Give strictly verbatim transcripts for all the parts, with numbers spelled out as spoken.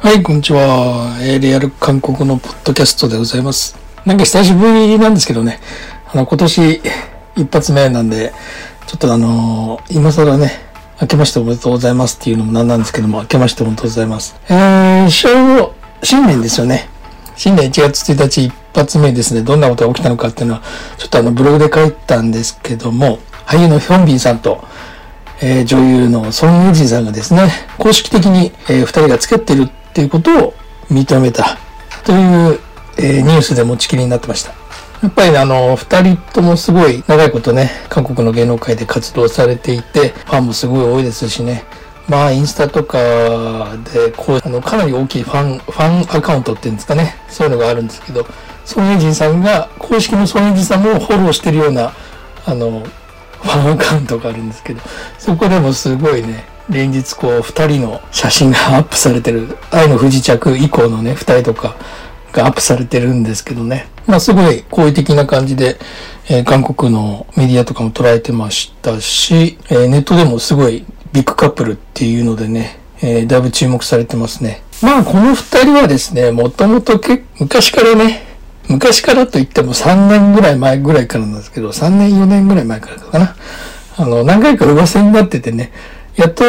はい、こんにちは。えー、リアル韓国のポッドキャストでございます。なんか久しぶりなんですけどね、あの、今年一発目なんで、ちょっとあのー、今更ね、明けましておめでとうございますっていうのもなんなんですけども、明けましておめでとうございます。えー、新新年ですよね。新年いちがつついたち一発目ですね、どんなことが起きたのかっていうのは、ちょっとあの、ブログで書いたんですけども、俳優のヒョンビンさんと、えー、女優のソン・イェジンさんがですね、公式的に、えー、二人が付き合ってるっていうことを認めたという、えー、ニュースで持ちきりになってました。やっぱりね、あの、二人ともすごい長いことね、韓国の芸能界で活動されていて、ファンもすごい多いですしね。まあ、インスタとかで、こう、あの、かなり大きいファン、ファンアカウントっていうんですかね。そういうのがあるんですけど、ソン・イェジンさんが、公式のソン・イェジンさんもフォローしてるような、あの、ファンアカウントがあるんですけど、そこでもすごいね、連日こう二人の写真がアップされてる、愛の不時着以降のね、二人とかがアップされてるんですけどね。まあすごい好意的な感じで、えー、韓国のメディアとかも捉えてましたし、えー、ネットでもすごいビッグカップルっていうのでね、えー、だいぶ注目されてますね。まあこの二人はですね、もともと昔からね、昔からといってもさんねんぐらい前ぐらいからなんですけど、さんねんよねんぐらい前からかな。あの、何回か噂になっててね、やっと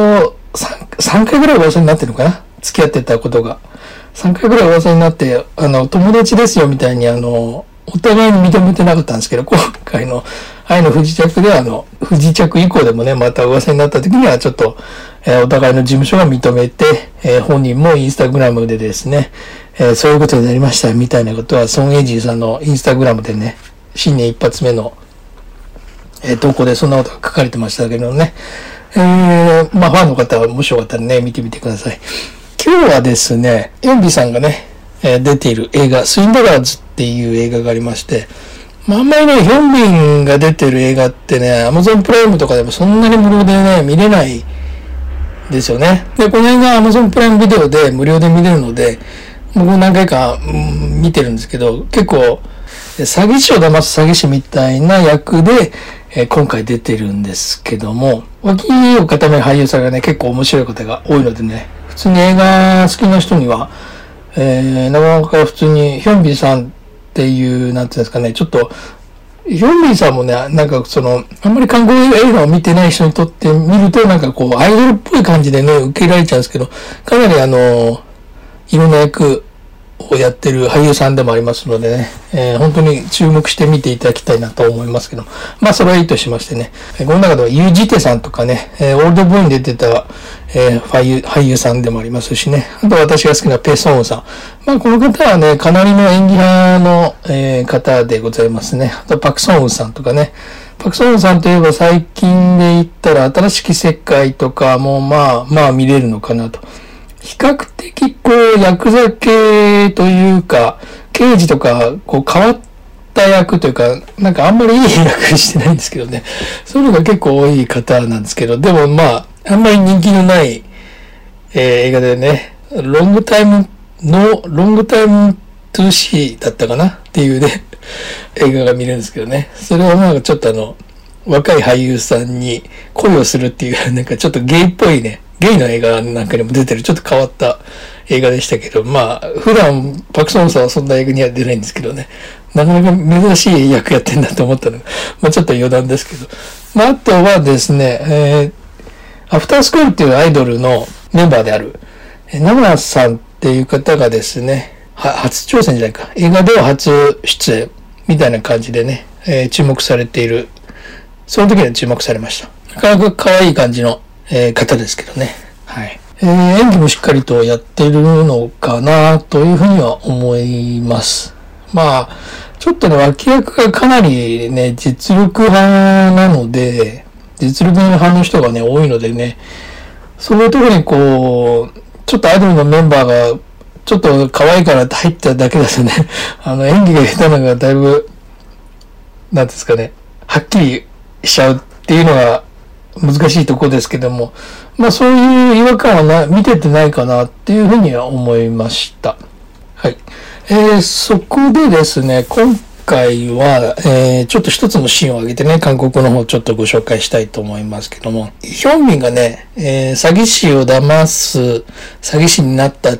3, 3回ぐらい噂になってるのかな、付き合ってたことが。さんかいぐらい噂になって、あの、友達ですよみたいにあの、お互いに認めてなかったんですけど、今回の愛の不時着であの、不時着以降でもね、また噂になった時にはちょっと、えー、お互いの事務所が認めて、えー、本人もインスタグラムでですね、えー、そういうことになりましたみたいなことは、ソン・イェジンさんのインスタグラムでね、新年一発目の、えー、投稿でそんなことが書かれてましたけどね。えー、まあファンの方はもしよかったらね、見てみてください。今日はですね、ヨンビさんがね、えー、出ている映画、スインドラーズっていう映画がありまして、まああんまりね、ヒョンビンが出てる映画ってね、アマゾンプライムとかでもそんなに無料でね、見れないですよね。で、この映画アマゾンプライムビデオで無料で見れるので、僕も何回か、うん、見てるんですけど、結構、詐欺師を騙す詐欺師みたいな役で、えー、今回出てるんですけども、脇を固める俳優さんがね、結構面白い方が多いのでね、普通に映画好きな人には、えー、なかなか普通にヒョンビンさんっていう、なんていうんですかね、ちょっと、ヒョンビンさんもね、なんかその、あんまり韓国映画を見てない人にとって見ると、なんかこう、アイドルっぽい感じでね、受け入れられちゃうんですけど、かなりあの、いろんな役をやってる俳優さんでもありますのでね、えー、本当に注目して見ていただきたいなと思いますけど、まあそれはいいとしましてね、この中ではユージテさんとかね、えー、オールドボーイに出てた、えー、俳優、俳優さんでもありますしね、あと私が好きなペ・ソンウさん。まあこの方はね、かなりの演技派の、えー、方でございますね。あとパク・ソンウさんとかね、パク・ソンウさんといえば最近で言ったら新しき世界とかもまあまあ見れるのかなと。比較的こう、ヤクザ系というか、刑事とか、こう変わった役というか、なんかあんまりいい役してないんですけどね。そういうのが結構多い方なんですけど、でもまあ、あんまり人気のない、えー、映画でね、ロングタイムの、ロングタイムトゥーシーだったかなっていうね、映画が見れるんですけどね。それはなんかちょっとあの、若い俳優さんに恋をするっていう、なんかちょっとゲイっぽいね、ゲイの映画なんかにも出てるちょっと変わった映画でしたけど、まあ、普段パクソンさんはそんな映画には出ないんですけどね、なかなか珍しい役やってんだと思ったのが、まあちょっと余談ですけど。まああとはですね、えー、アフタースクールっていうアイドルのメンバーである、ナムさんっていう方がですね、は初挑戦じゃないか、映画では初出演みたいな感じでね、えー、注目されている、その時には注目されました。なかなか可愛い感じの、えー、方ですけどね。はい。えー、演技もしっかりとやってるのかなというふうには思います。まあ、ちょっとね、脇役がかなりね、実力派なので、実力派の人がね、多いのでね、そういうところにこう、ちょっとアイドルのメンバーが、ちょっと可愛いから入っただけだとね、あの、演技が下手なのがだいぶ、なんですかね、はっきりしちゃうっていうのが、難しいところですけども、まあそういう違和感はな見ててないかなっていうふうには思いました。はい。えー、そこでですね、今回は、えー、ちょっと一つのシーンを挙げてね、韓国の方ちょっとご紹介したいと思いますけども、ヒョンビンがね、えー、詐欺師を騙す詐欺師になったっ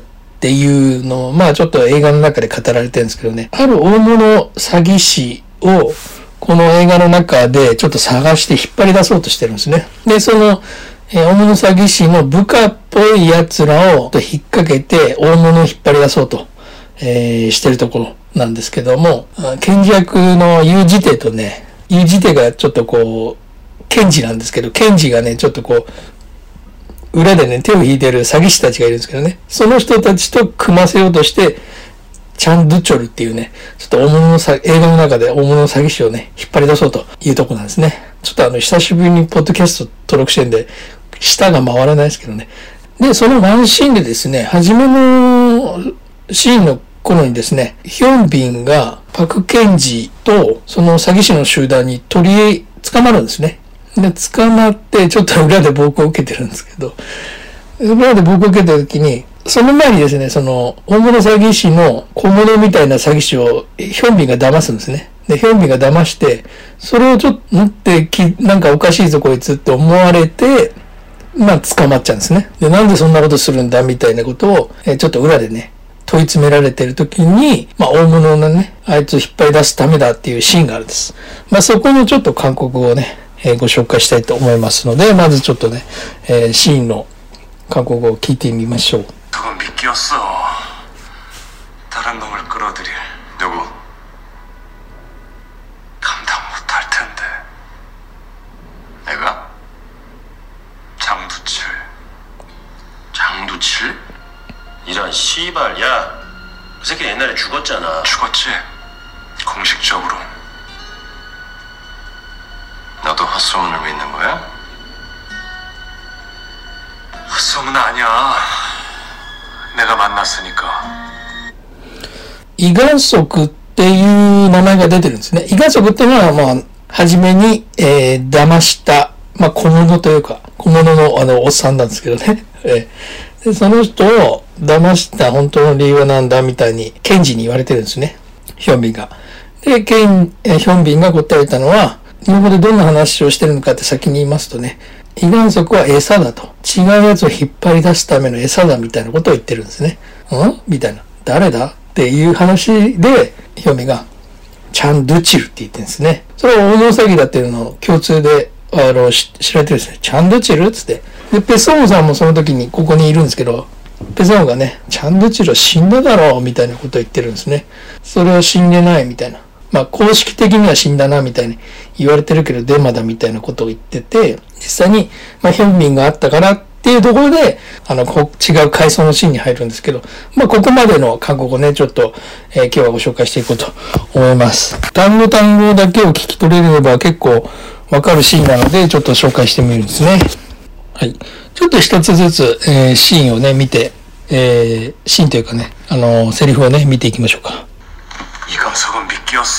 っていうのを、まあちょっと映画の中で語られてるんですけどね、ある大物詐欺師をこの映画の中でちょっと探して引っ張り出そうとしてるんですね。で、その、えー、大物詐欺師の部下っぽい奴らを引っ掛けて大物を引っ張り出そうと、えー、してるところなんですけども、検事役のユージテとね、ユージテがちょっとこう、検事なんですけど、検事がね、ちょっとこう、裏でね、手を引いてる詐欺師たちがいるんですけどね、その人たちと組ませようとして、チャン・ドゥチョルっていうね、ちょっと大物のさ、映画の中で大物の詐欺師をね、引っ張り出そうというとこなんですね。ちょっとあの、久しぶりにポッドキャスト登録してんで、舌が回らないですけどね。で、そのワンシーンでですね、初めのシーンの頃にですね、ヒョンビンがパク・ケンジとその詐欺師の集団に取り捕まるんですね。で、捕まってちょっと裏で暴行を受けてるんですけど、裏で暴行を受けた時に、その前にですね、その、大物詐欺師の小物みたいな詐欺師をヒョンビンが騙すんですね。で、ヒョンビンが騙して、それをちょっと持ってき、なんかおかしいぞこいつって思われて、まあ捕まっちゃうんですね。で、なんでそんなことするんだみたいなことを、えちょっと裏でね、問い詰められてる時に、まあ大物のね、あいつを引っ張り出すためだっていうシーンがあるんです。まあそこのちょっと韓国語をね、えー、ご紹介したいと思いますので、まずちょっとね、えー、シーンの韓国語を聞いてみましょう。 그건 미끼였어. 다른 놈을 끌어들일 누구? 감당 못할 텐데. 내가? 장두칠. 장두칠? 이런 씨발, 야, 그 새끼 옛날에 죽었잖아. 죽었지? 공식적으로. 너도 헛소문을 믿는 거야? 헛소문 아니야. 내가 만났으니까. イガンソクっていう名前が出てるんですね。イガンソクっていうのは、まあ、はじめに、えー、騙した、まあ、小物というか、小物の、あの、おっさんなんですけどね。えー、でその人を騙した本当の理由はなんだみたいに、検事に言われてるんですね。ヒョンビンが。で、ケン、えヒョンビンが答えたのは、日本語でどんな話をしてるのかって先に言いますとね、イガンソクは餌だと。違うやつを引っ張り出すための餌だみたいなことを言ってるんですね。んみたいな。誰だっていう話で、ヒョンビンが、チャン・ドゥチルって言ってるんですね。それは大物詐欺だっていうのを共通で、あの、知られてるんですね。チャン・ドゥチルつって。で、ペソンさんもその時にここにいるんですけど、ペソンがね、チャン・ドゥチルは死んだだろうみたいなことを言ってるんですね。それは死んでないみたいな。まあ、公式的には死んだな、みたいに言われてるけど、デマだ、みたいなことを言ってて、実際に、まあ、ヒョンビンがあったからっていうところで、あの、こう違う階層のシーンに入るんですけど、まあ、ここまでの韓国語ね、ちょっと、えー、今日はご紹介していこうと思います。単語単語だけを聞き取れれば結構わかるシーンなので、ちょっと紹介してみるんですね。はい。ちょっと一つずつ、えー、シーンをね、見て、えー、シーンというかね、あのー、セリフをね、見ていきましょうか。 이강석은 미끼였어.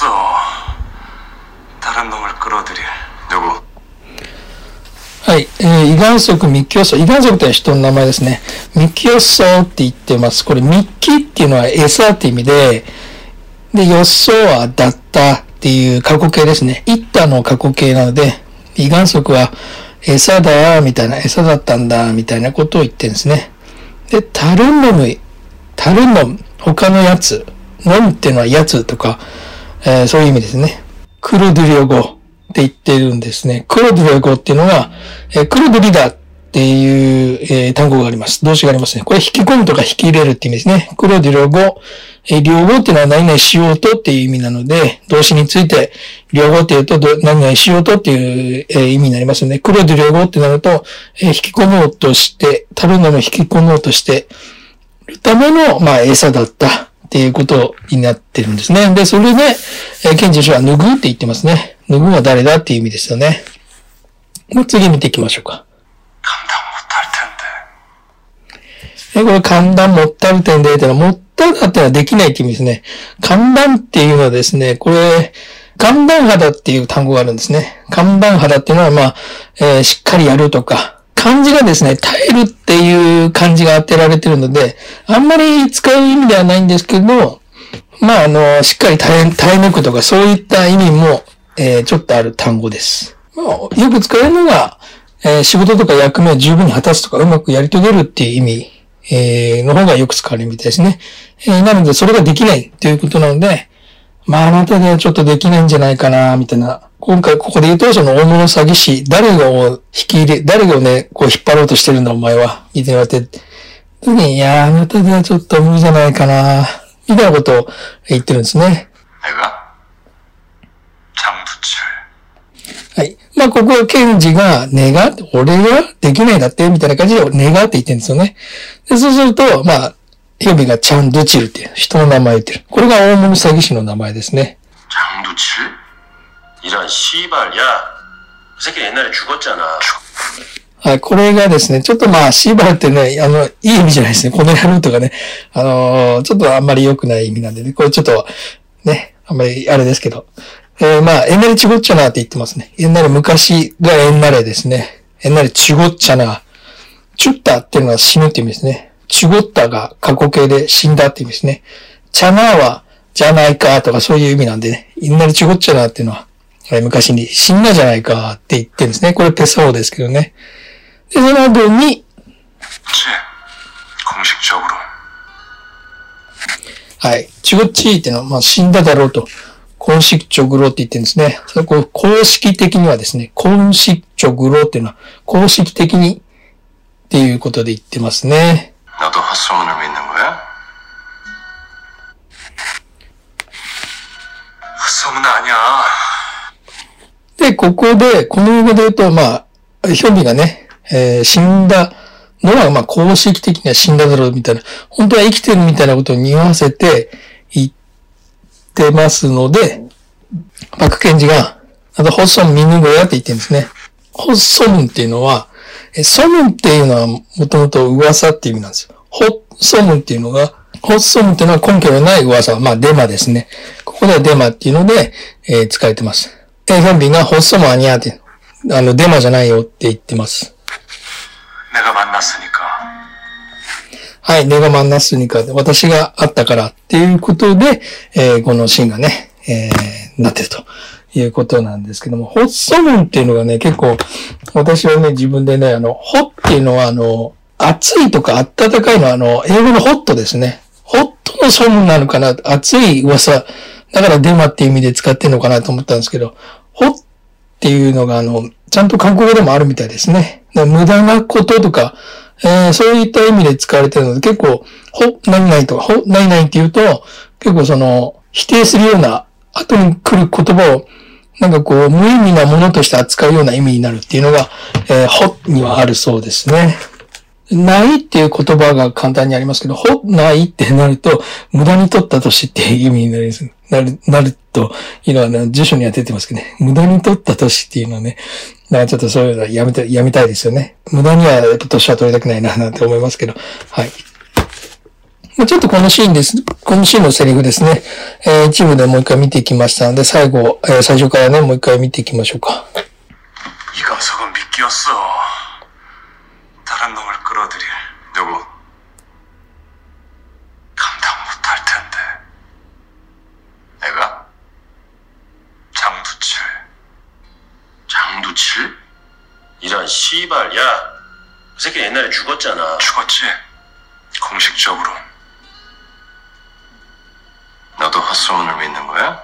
다른 놈을 끌어들일 누구? はい、えー、イガンソク、ミッキョッソ。イガンソクって人の名前ですね。ミッキョッソって言ってます。これ、ミッキっていうのは餌って意味で、で、ヨッソはだったっていう過去形ですね。イッタの過去形なので、イガンソクは餌だ、みたいな、餌だったんだ、みたいなことを言ってるんですね。で、タルンノム、タルンノム、他のやつ。ノムっていうのはやつとか、えー、そういう意味ですね。クロドゥリオ語って言ってるんですね。クロドゥリオ語っていうのは、えー、クロドゥリダっていう、えー、単語があります。動詞がありますね。これ引き込むとか引き入れるって意味ですね。クロドゥリオ語、えー、両語っていうのは何々しようとっていう意味なので、動詞について両語っていうと何々しようとっていう、えー、意味になりますので、クロドゥリオ語ってなると、えー、引き込もうとして、タルノも引き込もうとしてるための、まあ、餌だった。っていうことになってるんですね。で、それで、えー、ケンジ氏は、ぬぐって言ってますね。ぬぐは誰だっていう意味ですよね。もう次見ていきましょうか。 감당못할텐데。 え、これ、寒暖もったる点でっていうのは、もったるっていうのはできないって意味ですね。寒暖っていうのはですね、これ、寒暖肌っていう単語があるんですね。寒暖肌っていうのは、まあ、えー、しっかりやるとか、漢字がですね、耐えるっていう漢字が当てられてるので、あんまり使う意味ではないんですけど、まあ、あの、しっかり耐え、耐え抜くとか、そういった意味も、えー、ちょっとある単語です。まあ、よく使えるのが、えー、仕事とか役目を十分に果たすとか、うまくやり遂げるっていう意味、 えー、の方がよく使われるみたいですね。えー、なので、それができないということなので、まあ、あなたではちょっとできないんじゃないかな、みたいな。今回ここで言うと、その大物詐欺師、誰がを引き入れ、誰がね、こう引っ張ろうとしてるんだ、お前は。みたいな言われて、時に、いや、あなたではちょっと無理じゃないかな、みたいなことを言ってるんですね。 내가 장두철. はい。まあ、ここは検事が、ねが、俺ができないだって、みたいな感じで、ねがって言ってるんですよね。で、そうすると、まあ、ヒョビがチャンドチルっていう人の名前を言ってる。これが大物詐欺師の名前ですね。 장두칠? 이런 씨발, 야, 그 새끼 옛날에 죽었잖아. はい、これがですね、ちょっとまあ、シーバーってね、あの、いい意味じゃないですね。この野郎とかね、あのー、ちょっとあんまり良くない意味なんでね、これちょっと、ね、あんまりあれですけど、えー、まあ、エンナリチゴッチャナーって言ってますね。エンナリ昔がエンナレですね。エンナリチゴッチャナー。チュッタっていうのは死ぬって意味ですね。チゴッタが過去形で死んだって意味ですね。チャナーは、じゃないかとかそういう意味なんでね。エンナリチゴッチャナーっていうのは、昔に死んだじゃないかって言ってるんですね。これペソーですけどね。で、その後に、 공식적으로。 はい。チゴッチーっていうのは、まあ、死んだだろうと。公式直路って言ってるんですね。それこう公式的にはですね、公式直路っていうのは、公式的にっていうことで言ってますね。 너도 헛소문을 믿는 거야? 헛소문 아니야. で、ここで、この映画で言うと、まあ、ヒョビがね、えー、死んだのは、まあ、公式的には死んだだろうみたいな、本当は生きてるみたいなことを匂わせて言ってますので、パクケンジが、あと、ホッソンミヌゴヤって言ってるんですね。ホッソムンっていうのは、ソムンっていうのはもともと噂っていう意味なんですよ。ホッソムンっていうのが、ホッソムンっていうのは根拠のない噂。まあ、デマですね。ここではデマっていうので、えー、使われてます。ヒョンビがホッソムアニャーって、あの、デマじゃないよって言ってます。 내가 만났으니까。 はい、ネガマンナスニカで私があったからっていうことで、えー、このシーンがね、えー、なってるということなんですけども、ホッソムンっていうのがね、結構、私はね、自分でね、あの、ホっていうのはあの、暑いとか暖かいのはあの、英語のホットですね。ホットのソムンなのかな、暑い噂。だからデマっていう意味で使ってるのかなと思ったんですけど、ホっていうのがあの、ちゃんと韓国語でもあるみたいですね。無駄なこととか、えー、そういった意味で使われているので、結構、ほ、何々とか、ほ、何々って言うと、結構その、否定するような、後に来る言葉を、なんかこう、無意味なものとして扱うような意味になるっていうのが、えー、ほにはあるそうですね。ないっていう言葉が簡単にありますけど、ほ、ないってなると、無駄に取った年っていう意味になる、なる、なるというのはね、辞書には出てますけどね。無駄に取った年っていうのはね、なんかちょっとそういうのはやめた、やめたいですよね。無駄にはやっぱ年は取りたくないな、なんて思いますけど。はい。ちょっとこのシーンです。このシーンのセリフですね。えー、一部でもう一回見ていきましたので、最後、えー、最初からね、もう一回見ていきましょうか。 이 감석은 미끼였어. 다른 놈을 끌어들일. 누구? 감당 못할 텐데. 내가? 장두칠. 장두칠? 이런 씨발, 야, 그 새끼 옛날에 죽었잖아. 죽었지? 공식적으로. 너도 헛소문을 믿는 거야?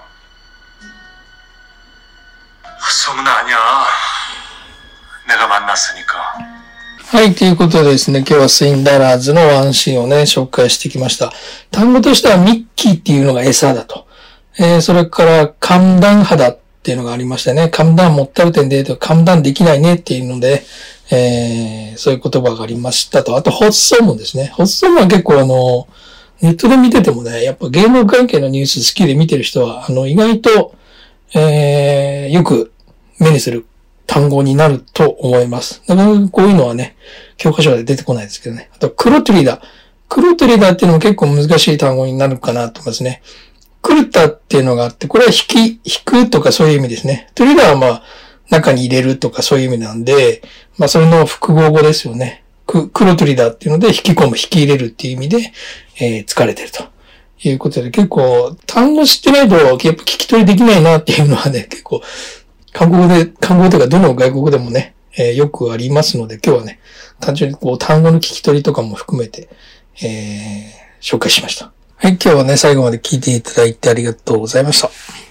헛소문 아니야. 내가 만났으니까. はい、ということでですね、今日はスインダラーズのワンシーンをね、紹介してきました。単語としてはミッキーっていうのが餌だと。えー、それから、寒暖肌っていうのがありましたね。寒暖もったるてんで、寒暖できないねっていうので、えー、そういう言葉がありましたと。あと、ホッソムですね。ホッソムは結構あの、ネットで見ててもね、やっぱ芸能関係のニュース好きで見てる人は、あの、意外と、えー、よく目にする単語になると思います。だからこういうのはね、教科書で出てこないですけどね。あと、クロトリダ。クロトリダっていうのも結構難しい単語になるかなと思いますね。クルタっていうのがあって、これは引き、引くとかそういう意味ですね。トリダはまあ、中に入れるとかそういう意味なんで、まあそれの複合語ですよね。ク、クロトリダっていうので引き込む、引き入れるっていう意味で、えー、疲れてるということで、結構単語知ってないとやっぱ聞き取りできないなっていうのはね、結構韓国語で、韓国語とかどの外国語でもね、えー、よくありますので、今日はね、単純にこう単語の聞き取りとかも含めて、 えー、紹介しました。はい、今日はね、最後まで聞いていただいてありがとうございました。